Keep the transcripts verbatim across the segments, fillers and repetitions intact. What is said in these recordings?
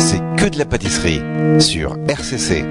c'est que de la pâtisserie sur R C C.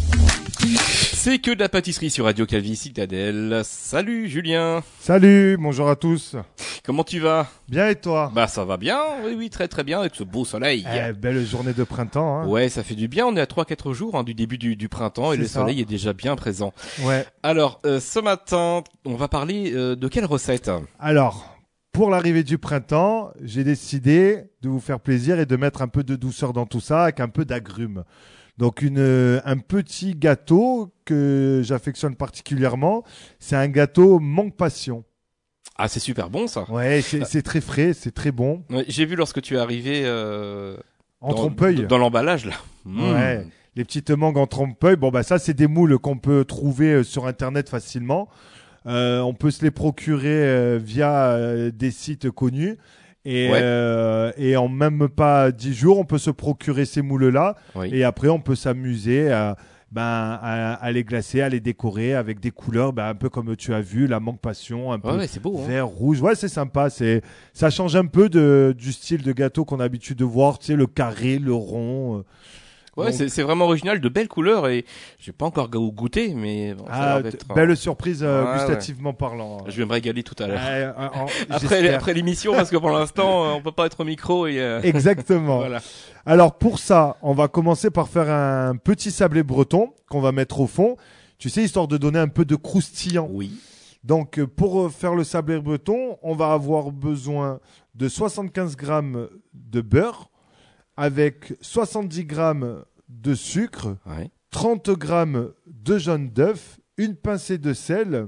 C'est que de la pâtisserie sur Radio Calvi Citadelle. Salut Julien. Salut, bonjour à tous. Comment tu vas? Bien et toi? Bah ça va bien, oui oui très très bien avec ce beau soleil. Eh, belle journée de printemps. Hein. Ouais, ça fait du bien, on est à trois quatre jours hein, du début du, du printemps et C'est le ça. soleil est déjà bien présent. Ouais. Alors euh, ce matin, on va parler euh, de quelle recette? Alors, pour l'arrivée du printemps, j'ai décidé de vous faire plaisir et de mettre un peu de douceur dans tout ça avec un peu d'agrumes. Donc une, euh, un petit gâteau que j'affectionne particulièrement, c'est un gâteau mangue passion. Ah c'est super bon ça. Ouais, c'est, c'est très frais, c'est très bon. Ouais, j'ai vu lorsque tu es arrivé euh, En dans, trompe-œil. dans l'emballage là. Mmh. Ouais, les petites mangues en trompe-l'œil. Bon bah ça c'est des moules qu'on peut trouver euh, sur internet facilement. Euh, on peut se les procurer euh, via euh, des sites connus et, Ouais. euh, et en même pas dix jours on peut se procurer ces moules là Oui. et après on peut s'amuser à, ben, à, à les glacer, à les décorer avec des couleurs ben, un peu comme tu as vu, la mangue passion, un peu Ouais, ouais, c'est beau. Hein. vert, rouge. Ouais, c'est sympa. C'est, ça change un peu de, du style de gâteau qu'on a l'habitude de voir, tu sais, le carré, le rond. euh. Ouais, Donc- c'est, c'est vraiment original, de belles couleurs et j'ai pas encore go- goûté, mais bon, ça a Ah, l'air d'être, belle surprise euh, Ouais, gustativement parlant. Je vais me régaler tout à l'heure. Ouais, euh, en- Après, j'espère. après l'émission, parce que pour l'instant, euh, on peut pas être au micro et euh, Exactement. voilà. Alors pour ça, on va commencer par faire un petit sablé breton qu'on va mettre au fond. Tu sais, histoire de donner un peu de croustillant. Oui. Donc euh, pour euh, faire le sablé breton, on va avoir besoin de soixante-quinze grammes de beurre avec soixante-dix grammes de sucre, Ouais. trente grammes de jaune d'œuf, une pincée de sel,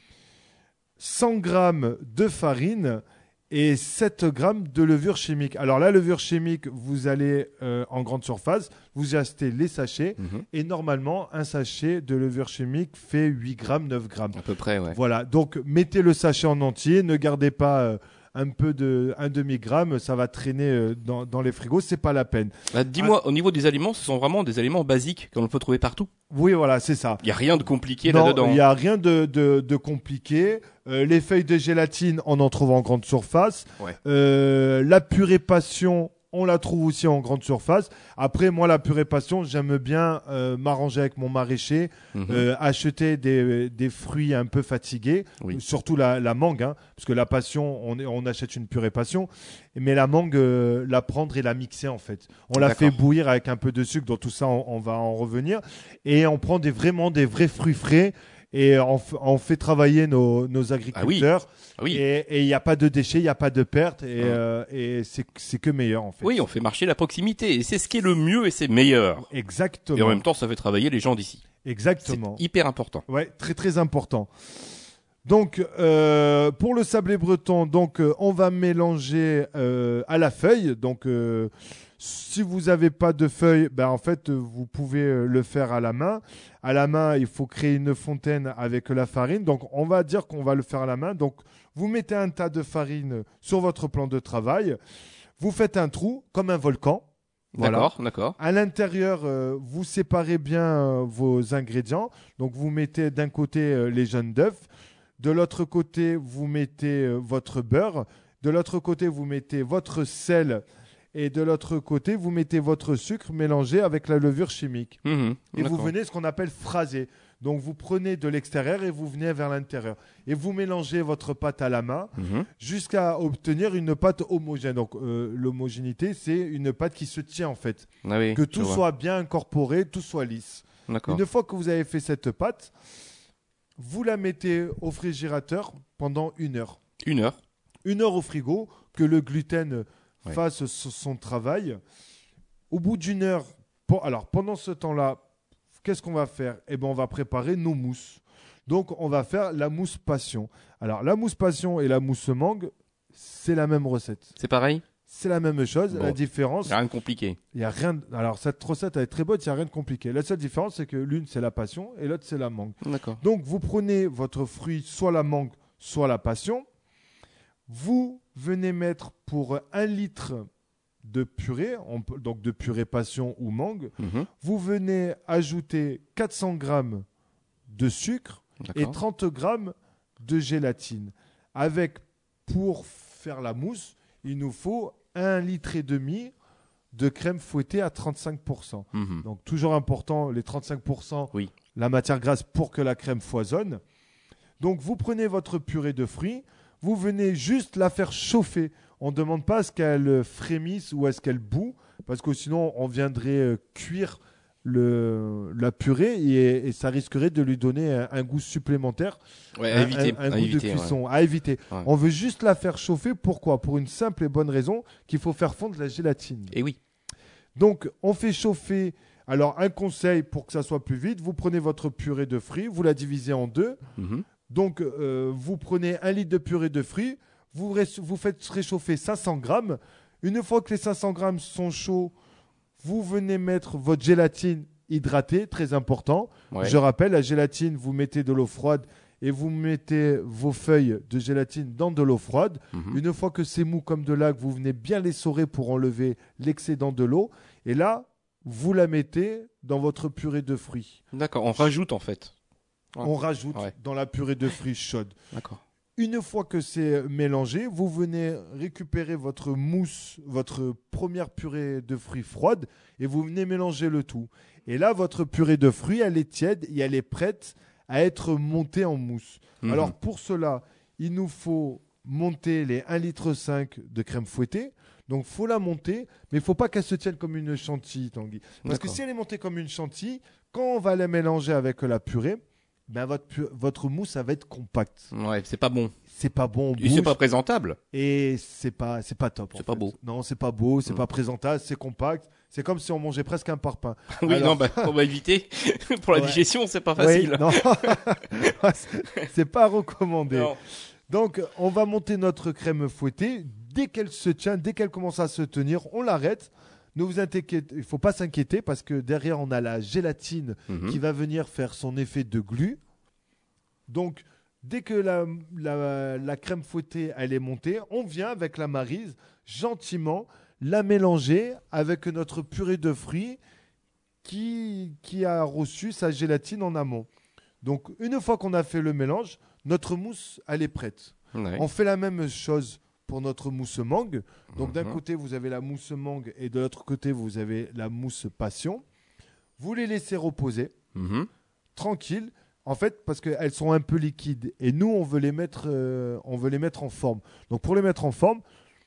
cent grammes de farine et sept grammes de levure chimique. Alors la levure chimique, vous allez euh, en grande surface, vous achetez les sachets Mhm. et normalement un sachet de levure chimique fait huit grammes, neuf grammes. À peu près, ouais. Voilà, donc mettez le sachet en entier, ne gardez pas euh, un peu de un demi-gramme, ça va traîner euh, dans, dans les frigos, c'est pas la peine. Bah, dis-moi, au niveau des aliments, ce sont vraiment des aliments basiques qu'on peut trouver partout. Oui, voilà, c'est ça. Il y a rien de compliqué Non, là-dedans. il n'y a rien de, de, de compliqué. Euh, les feuilles de gélatine, on en trouve en grande surface. Ouais. Euh, la purée passion, on la trouve aussi en grande surface. Après, moi, la purée passion, j'aime bien euh, m'arranger avec mon maraîcher, Mhm. euh, acheter des, des fruits un peu fatigués, Oui. surtout la, la mangue, hein, parce que la passion, on, est- on achète une purée passion, mais la mangue, euh, la prendre et la mixer en fait. On la D'accord. fait bouillir avec un peu de sucre, dans tout ça, on, on va en revenir, et on prend des, vraiment des vrais fruits frais. Et on, f- on fait travailler nos, nos agriculteurs. Ah oui. Et il n'y a pas de déchets, il n'y a pas de pertes. Et, Hum. euh, et c'est c'est que meilleur, en fait. Oui, on fait marcher la proximité et c'est ce qui est le mieux et c'est meilleur. Exactement. Et en même temps, ça fait travailler les gens d'ici. C'est Exactement. hyper important. Ouais, très très important. Donc, euh, pour le sablé breton, donc, euh, on va mélanger euh, à la feuille. Donc, euh, si vous n'avez pas de feuille, ben, en fait, euh, vous pouvez euh, le faire à la main. À la main, il faut créer une fontaine avec la farine. Donc, on va dire qu'on va le faire à la main. Donc, vous mettez un tas de farine sur votre plan de travail. Vous faites un trou comme un volcan. Voilà. D'accord, d'accord. À l'intérieur, euh, vous séparez bien euh, vos ingrédients. Donc, vous mettez d'un côté euh, les jaunes d'œufs. De l'autre côté, vous mettez euh, votre beurre. De l'autre côté, vous mettez votre sel. Et de l'autre côté, vous mettez votre sucre mélangé avec la levure chimique. Mhm. Et vous D'accord. venez ce qu'on appelle phraser. Donc, vous prenez de l'extérieur et vous venez vers l'intérieur. Et vous mélangez votre pâte à la main Mhm. jusqu'à obtenir une pâte homogène. Donc, euh, l'homogénéité, c'est une pâte qui se tient en fait. Ah oui, Que je tout vois. soit bien incorporé, tout soit lisse. D'accord. Une fois que vous avez fait cette pâte, vous la mettez au frigérateur pendant une heure. Une heure. Une heure au frigo, que le gluten Ouais. fasse so- son travail. Au bout d'une heure, pour- alors pendant ce temps-là, qu'est-ce qu'on va faire? Eh ben, on va préparer nos mousses. Donc, on va faire la mousse passion. Alors, la mousse passion et la mousse mangue, c'est la même recette. C'est pareil? C'est la même chose. Bon. La différence, Il y a rien de compliqué. il y a rien. de- Alors, cette recette elle est très bonne, il n'y a rien de compliqué. La seule différence, c'est que l'une, c'est la passion et l'autre, c'est la mangue. D'accord. Donc, vous prenez votre fruit, soit la mangue, soit la passion. Vous venez mettre pour un litre de purée, on peut- donc de purée passion ou mangue, Mhm. vous venez ajouter quatre cents grammes de sucre et D'accord. trente grammes de gélatine. Avec, pour faire la mousse, il nous faut un litre et demi de crème fouettée à trente-cinq pour cent. Mhm. Donc toujours important, les trente-cinq pour cent, Oui. la matière grasse pour que la crème foisonne. Donc vous prenez votre purée de fruits, vous venez juste la faire chauffer. On ne demande pas à ce qu'elle frémisse ou à ce qu'elle bout, parce que sinon on viendrait euh, cuire le, la purée et, et ça risquerait de lui donner un, un goût supplémentaire, Ouais, à un, éviter. un- un à goût éviter, de ouais. cuisson à éviter. Ouais. On veut juste la faire chauffer. Pourquoi? Pour une simple et bonne raison, qu'il faut faire fondre la gélatine. Et oui. Donc, on fait chauffer. Alors, un conseil pour que ça soit plus vite, vous prenez votre purée de fruits, vous la divisez en deux. Mhm. Donc, euh, vous prenez un litre de purée de fruits, vous, ré- vous faites réchauffer cinq cents grammes. Une fois que les cinq cents grammes sont chauds, vous venez mettre votre gélatine hydratée, très important. Ouais. Je rappelle, la gélatine, vous mettez de l'eau froide et vous mettez vos feuilles de gélatine dans de l'eau froide. Mhm. Une fois que c'est mou comme de lac, vous venez bien les saurer pour enlever l'excédent de l'eau. Et là, vous la mettez dans votre purée de fruits. D'accord. On rajoute en fait. Ouais. On rajoute Ouais. dans la purée de fruits chaude. D'accord. Une fois que c'est mélangé, vous venez récupérer votre mousse, votre première purée de fruits froide, et vous venez mélanger le tout. Et là, votre purée de fruits, elle est tiède et elle est prête à être montée en mousse. Mhm. Alors pour cela, il nous faut monter les un virgule cinq litre de crème fouettée. Donc il faut la monter, mais il ne faut pas qu'elle se tienne comme une chantilly, Tanguy. Parce que D'accord. si elle est montée comme une chantilly, quand on va la mélanger avec la purée, ben votre, pu- votre mousse, ça va être compacte. Ouais, c'est pas bon. C'est pas bon, on Et c'est bouge, pas présentable. et c'est pas, c'est pas top. en C'est pas fait. beau. Non, c'est pas beau, c'est Mm. pas présentable, c'est compact. C'est comme si on mangeait presque un parpaing. Oui, Alors- non, bah, on va éviter. Pour la Ouais. digestion, c'est pas facile. Oui, non. C'est- c'est pas recommandé. Non. Donc, on va monter notre crème fouettée. Dès qu'elle se tient, dès qu'elle commence à se tenir, on l'arrête. Ne vous inquiétez, il faut pas s'inquiéter parce que derrière, on a la gélatine Mhm. qui va venir faire son effet de glu. Donc, dès que la, la- la crème fouettée elle est montée, on vient avec la maryse gentiment la mélanger avec notre purée de fruits qui, qui a reçu sa gélatine en amont. Donc, une fois qu'on a fait le mélange, notre mousse, elle est prête. Ouais. On fait la même chose pour notre mousse mangue. Donc, d'un Mhm. côté, vous avez la mousse mangue et de l'autre côté, vous avez la mousse passion. Vous les laissez reposer Mhm. tranquille. En fait, parce qu'elles sont un peu liquides et nous, on veut les mettre, euh, on veut les mettre en forme. Donc, pour les mettre en forme,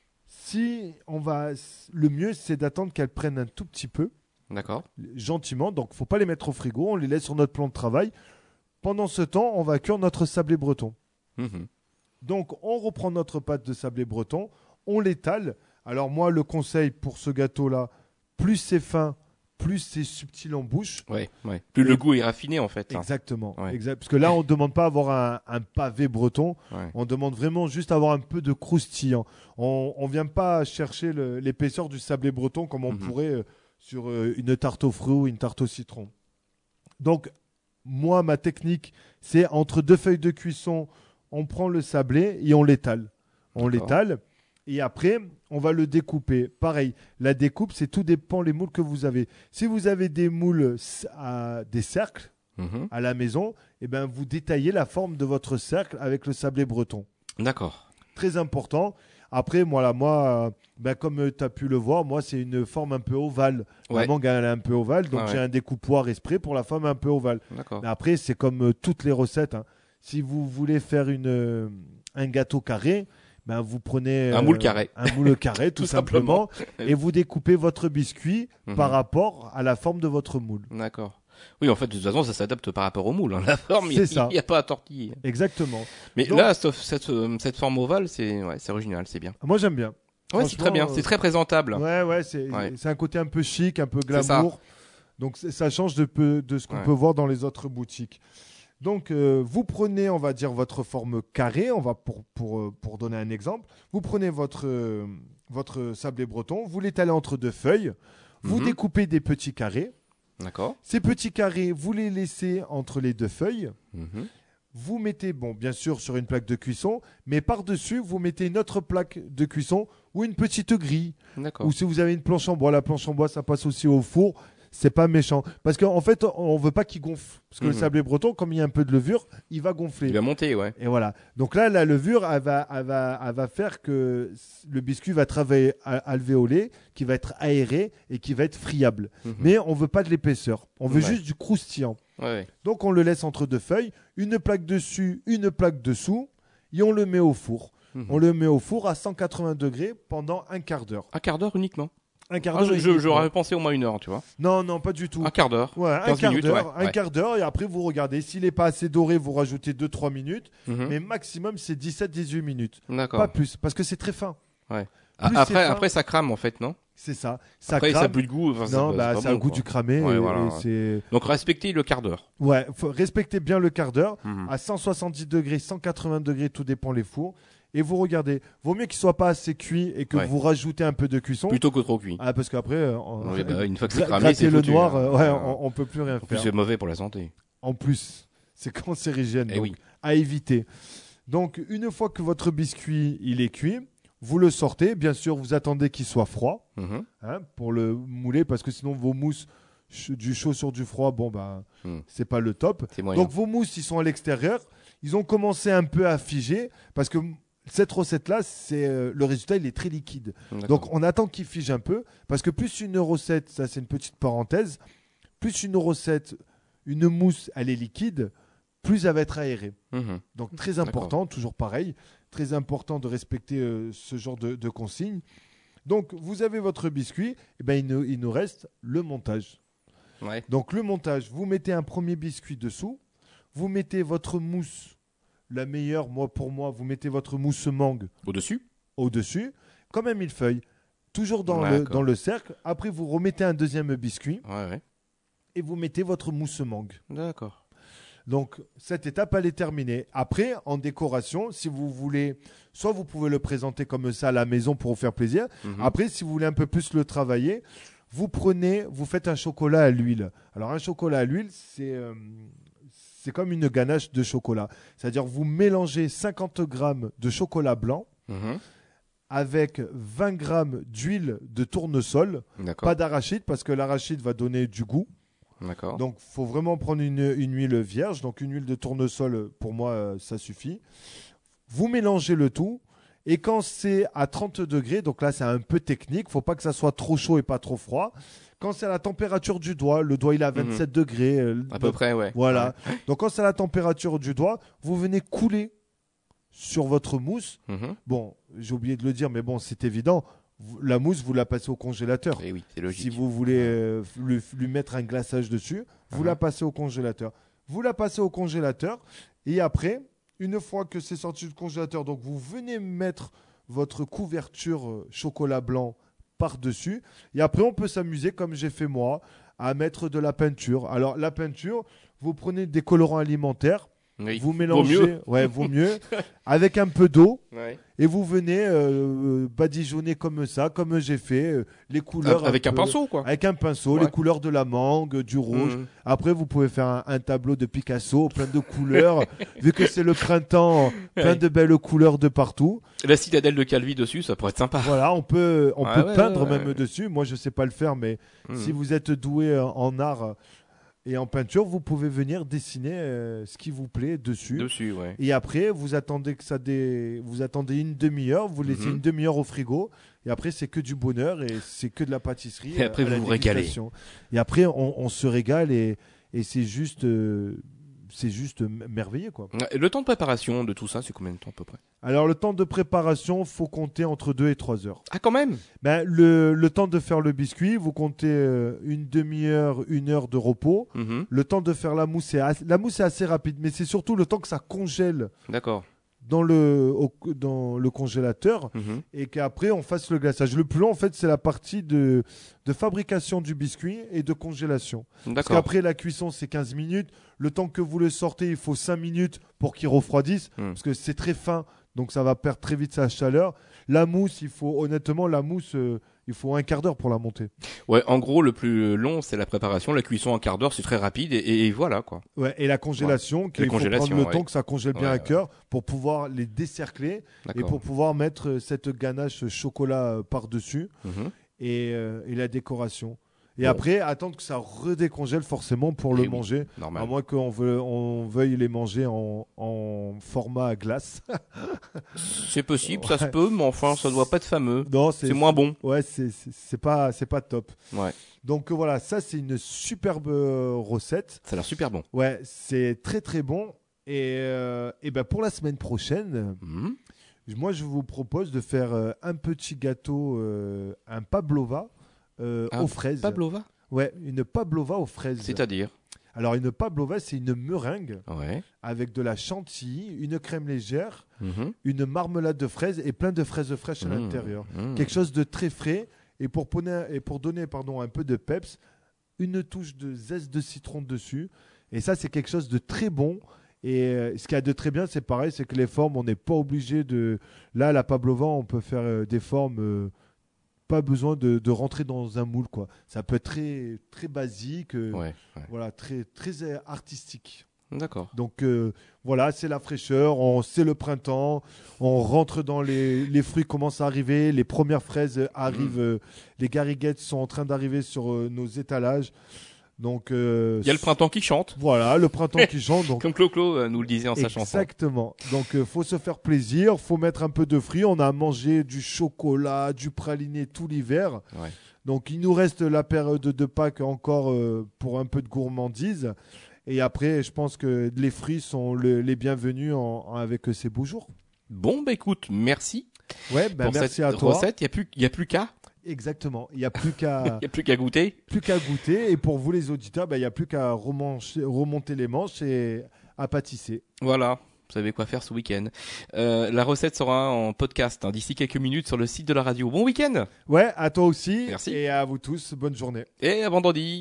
si on va, le mieux, c'est d'attendre qu'elles prennent un tout petit peu, D'accord. gentiment. Donc, faut pas les mettre au frigo. On les laisse sur notre plan de travail. Pendant ce temps, on va cuire notre sablé breton. Mhm. Donc, on reprend notre pâte de sablé breton, on l'étale. Alors, moi, le conseil pour ce gâteau-là, plus c'est fin, plus c'est subtil en bouche. Ouais, ouais. Plus le goût est raffiné, en fait. hein. Exactement. Ouais. Exact. Parce que là, on ne demande pas à avoir un, un pavé breton. Ouais. On demande vraiment juste à avoir un peu de croustillant. On ne vient pas chercher le- l'épaisseur du sablé breton comme on Mhm. pourrait euh, sur euh, une tarte aux fruits ou une tarte au citron. Donc, moi, ma technique, c'est entre deux feuilles de cuisson, on prend le sablé et on l'étale. On D'accord. l'étale. Et après, on va le découper. Pareil, la découpe, c'est tout dépend les moules que vous avez. Si vous avez des moules s- à des cercles Mhm. à la maison, eh ben, vous détaillez la forme de votre cercle avec le sablé breton. D'accord. Très important. Après, voilà, moi, euh, ben, comme tu as pu le voir, moi, c'est une forme un peu ovale. Ouais. La mangue, elle est un peu ovale, donc Ah ouais. j'ai un découpoir exprès pour la forme un peu ovale. D'accord. Mais après, c'est comme euh, toutes les recettes. hein. Si vous voulez faire une, euh, un gâteau carré, ben, vous prenez Un moule carré. un moule carré tout, Tout simplement, simplement. et vous découpez votre biscuit Mhm. par rapport à la forme de votre moule. D'accord. Oui, en fait, de toute façon, ça s'adapte par rapport au moule. hein. La forme, il C'est ça. n'y a pas à tortiller. Exactement. Mais Donc- là, sauf cette, euh, cette forme ovale, c'est ouais, c'est original, c'est bien. Moi, j'aime bien. Ouais, c'est très bien. Franchement, C'est très présentable. Ouais, ouais, c'est Ouais. c'est un côté un peu chic, un peu C'est ça. glamour. Donc c'est- ça change de, peu, de ce qu'on Ouais. peut voir dans les autres boutiques. Donc euh, vous prenez, on va dire, votre forme carrée, on va pour, pour, euh, pour donner un exemple. Vous prenez votre, euh, votre sablé breton, vous l'étalez entre deux feuilles, vous Mhm. découpez des petits carrés. D'accord. Ces petits carrés, vous les laissez entre les deux feuilles. Mhm. Vous mettez, bon, bien sûr, sur une plaque de cuisson, mais par-dessus, vous mettez une autre plaque de cuisson ou une petite grille. D'accord. Ou si vous avez une planche en bois, la planche en bois, ça passe aussi au four. c'est pas méchant. Parce qu'en fait, on veut pas qu'il gonfle. Parce que Mhm. le sablé breton, comme il y a un peu de levure, il va gonfler. Il va monter, ouais. Et voilà. Donc là, la levure, elle va, elle va, elle va faire que le biscuit va travailler à- alvéolé, qui va être aéré et qui va être friable. Mhm. Mais on veut pas de l'épaisseur. On veut Ouais. juste du croustillant. Ouais, ouais. Donc on le laisse entre deux feuilles, une plaque dessus, une plaque dessous, et on le met au four. Mhm. On le met au four à cent quatre-vingts degrés pendant un quart d'heure. Un quart d'heure uniquement. Un quart Ah, d'heure. je- je- uniquement. J'aurais pensé au moins une heure, tu vois. Non, non, pas du tout. Un quart d'heure. Ouais, un quinze quart minutes, d'heure, ouais, un ouais. quart d'heure, et après vous regardez. S'il n'est pas assez doré, vous rajoutez deux trois minutes, Mhm. mais maximum c'est dix-sept dix-huit minutes. D'accord. Pas plus, parce que c'est très fin. Ouais. Plus Ah, c'est Après, fin, après, ça crame en fait, non? c'est ça. Ça Après, ça crame. a plus de goût. Enfin, c'est Non, pas- bah, c'est pas ça a le bon, goût quoi. du cramé. Ouais, et- voilà, et ouais. c'est... Donc, respectez le quart d'heure. Ouais, faut respecter bien le quart d'heure. Mhm. À cent soixante-dix degrés, cent quatre-vingts degrés, tout dépend les fours. Et vous regardez. Vaut mieux qu'il soit pas assez cuit et que Ouais. vous rajoutez un peu de cuisson. Plutôt que trop cuit. Ah, parce qu'après, euh, on- Oui, bah, une fois que c'est gra- cramé, gratter c'est le foutu, noir, hein. euh, ouais, Euh, on, on peut plus rien En plus, faire. c'est mauvais pour la santé. En plus, c'est cancérigène, Eh donc oui. à éviter. Donc, une fois que votre biscuit il est cuit, vous le sortez. Bien sûr, vous attendez qu'il soit froid Mhm. hein, pour le mouler, parce que sinon vos mousses ch- du chaud sur du froid, bon bah, Hmm. c'est pas le top. C'est moyen. Donc vos mousses, ils sont à l'extérieur. Ils ont commencé un peu à figer parce que cette recette-là, c'est euh, le résultat, il est très liquide. D'accord. Donc on attend qu'il fige un peu parce que plus une recette, ça c'est une petite parenthèse, plus une recette, une mousse, elle est liquide, plus elle va être aérée. Mhm. Donc très important, toujours pareil, très important de respecter euh, ce genre de, de consignes. Donc vous avez votre biscuit, et ben il, nous, il nous reste le montage. Ouais. Donc le montage, vous mettez un premier biscuit dessous, vous mettez votre mousse, la meilleure, moi pour moi, vous mettez votre mousse mangue Au-dessus. au-dessus, comme un millefeuille, toujours dans, le, D'accord. dans le cercle. Après, vous remettez un deuxième biscuit Ouais, ouais. et vous mettez votre mousse mangue. D'accord. Donc cette étape, elle est terminée. Après, en décoration, si vous voulez, soit vous pouvez le présenter comme ça à la maison pour vous faire plaisir. Mhm. Après, si vous voulez un peu plus le travailler, vous prenez, vous faites un chocolat à l'huile. Alors un chocolat à l'huile, c'est euh, c'est comme une ganache de chocolat. C'est-à-dire vous mélangez cinquante grammes de chocolat blanc Mhm. avec vingt grammes d'huile de tournesol, D'accord. pas d'arachide parce que l'arachide va donner du goût. D'accord. Donc, il faut vraiment prendre une, une huile vierge. Donc, une huile de tournesol, pour moi, euh, ça suffit. Vous mélangez le tout. Et quand c'est à trente degrés, donc là, c'est un peu technique. Il ne faut pas que ça soit trop chaud et pas trop froid. Quand c'est à la température du doigt, le doigt, il est à vingt-sept degrés. euh, À peu près, ouais. Voilà. Donc, quand c'est à la température du doigt, vous venez couler sur votre mousse. Ouais. Mhm. Bon, j'ai oublié de le dire, mais bon, c'est évident. Vous- La mousse, vous la passez au congélateur. Eh oui, c'est logique. Si vous voulez euh, lui, lui mettre un glaçage dessus, vous Mhm. la passez au congélateur. Vous la passez au congélateur et après, une fois que c'est sorti du congélateur, donc vous venez mettre votre couverture euh, chocolat blanc par-dessus. Et après, on peut s'amuser, comme j'ai fait moi, à mettre de la peinture. Alors, la peinture, vous prenez des colorants alimentaires, Oui. vous Vaut mélangez, mieux. ouais, vaut mieux, avec un peu d'eau. Ouais. Et vous venez euh, badigeonner comme ça, comme j'ai fait, euh, les couleurs. Avec un peu- pinceau, quoi. Avec un pinceau, Ouais. les couleurs de la mangue, du rouge. Mhm. Après, vous pouvez faire un, un tableau de Picasso, plein de couleurs. Vu que c'est le printemps, plein Ouais. de belles couleurs de partout. La citadelle de Calvi dessus, ça pourrait être sympa. Voilà, on peut, on Ouais, peut ouais, peindre ouais, même ouais. dessus. Moi, je sais pas le faire, mais Mhm. si vous êtes doué en, en art et en peinture, vous pouvez venir dessiner euh, ce qui vous plaît dessus. Dessus, ouais. Et après, vous attendez que ça dé... vous attendez une demi-heure, vous laissez Mhm. une demi-heure au frigo, et après c'est que du bonheur et c'est que de la pâtisserie. Et après, euh, à la vous vous régalez. dégustation. Et après, on, on se régale et, et c'est juste, euh, c'est juste m- merveilleux quoi. Et le temps de préparation de tout ça, c'est combien de temps à peu près? Alors le temps de préparation, faut compter entre deux et trois heures. Ah, quand même. Ben, le, le temps de faire le biscuit, vous comptez euh, une demi-heure, une heure de repos. Mhm. Le temps de faire la mousse, c'est as- la mousse est assez rapide, mais c'est surtout le temps que ça congèle D'accord. dans le, au- dans le congélateur. Mhm. Et qu'après on fasse le glaçage. Le plus long en fait c'est la partie de, de fabrication du biscuit et de congélation. Parce D'accord. qu'après la cuisson c'est quinze minutes, le temps que vous le sortez il faut cinq minutes pour qu'il refroidisse, Hmm. parce que c'est très fin donc ça va perdre très vite sa chaleur. La mousse il faut honnêtement la mousse euh, il faut un quart d'heure pour la monter. Ouais, en gros, le plus long, c'est la préparation. La cuisson en quart d'heure, c'est très rapide et, et voilà, quoi. Ouais, et la congélation, qu'il La faut congélation, prendre le ouais. temps que ça congèle bien Ouais, à ouais. cœur pour pouvoir les décercler et D'accord. pour pouvoir mettre euh, cette ganache chocolat euh, par-dessus. Mhm. et, euh, et la décoration. Et Bon. après, attendre que ça redécongèle forcément pour Eh le oui, manger. normal. À moins qu'on veu- on veuille les manger en, en format à glace. C'est possible, ça se Ouais. peut, mais enfin, ça doit pas être fameux. Non, C'est moins bon. Ouais, c'est c'est- c'est pas, c'est pas top. Ouais, Donc euh, voilà, ça c'est une superbe euh, recette. ça a l'air super bon. Ouais, c'est très très bon. Et, euh, et ben pour la semaine prochaine, Mhm. moi je vous propose de faire euh, un petit gâteau, euh, un pavlova euh, Un aux fraises. Pavlova, Ouais, une pavlova aux fraises. c'est-à-dire. Alors une pavlova, c'est une meringue Ouais. avec de la chantilly, une crème légère, Mhm. une marmelade de fraises et plein de fraises fraîches à Mmh. l'intérieur. Mmh. Quelque chose de très frais. Et pour, ponner- et pour donner pardon, un peu de peps, une touche de zeste de citron dessus. Et ça, c'est quelque chose de très bon. Et euh, ce qu'il y a de très bien, c'est pareil, c'est que les formes, on n'est pas obligé de... Là, la pavlova, on peut faire euh, des formes... euh, pas besoin de, de rentrer dans un moule, quoi. Ça peut être très, très basique, euh, Ouais, ouais. voilà, très, très euh, artistique. D'accord. Donc euh, voilà, c'est la fraîcheur, on, c'est le printemps, on rentre dans les, les fruits commencent à arriver, les premières fraises arrivent, Mmh. euh, les gariguettes sont en train d'arriver sur euh, nos étalages. Donc euh, Il y a le printemps qui chante, voilà, le printemps qui chante. Donc comme Clo-Clo euh, nous le disait en sa chanson. exactement. Donc euh, faut se faire plaisir, faut mettre un peu de fruits. On a mangé du chocolat, du praliné tout l'hiver. Ouais. Donc il nous reste la période de Pâques encore euh, pour un peu de gourmandise. Et après, je pense que les fruits sont le- les bienvenus en- en- avec euh, ces beaux jours. Bon, bah écoute, merci Ouais, ben pour merci cette à toi. recette. Il y a plus, il y a plus qu'à, Exactement. Il n'y a plus qu'à il y a plus qu'à goûter. plus qu'à goûter. Et pour vous les auditeurs, ben, il n'y a plus qu'à remancher- remonter les manches et à pâtisser. Voilà. Vous savez quoi faire ce week-end. Euh, la recette sera en podcast hein, d'ici quelques minutes sur le site de la radio. Bon week-end Ouais, à toi aussi. Merci. Et à vous tous, bonne journée. et à vendredi.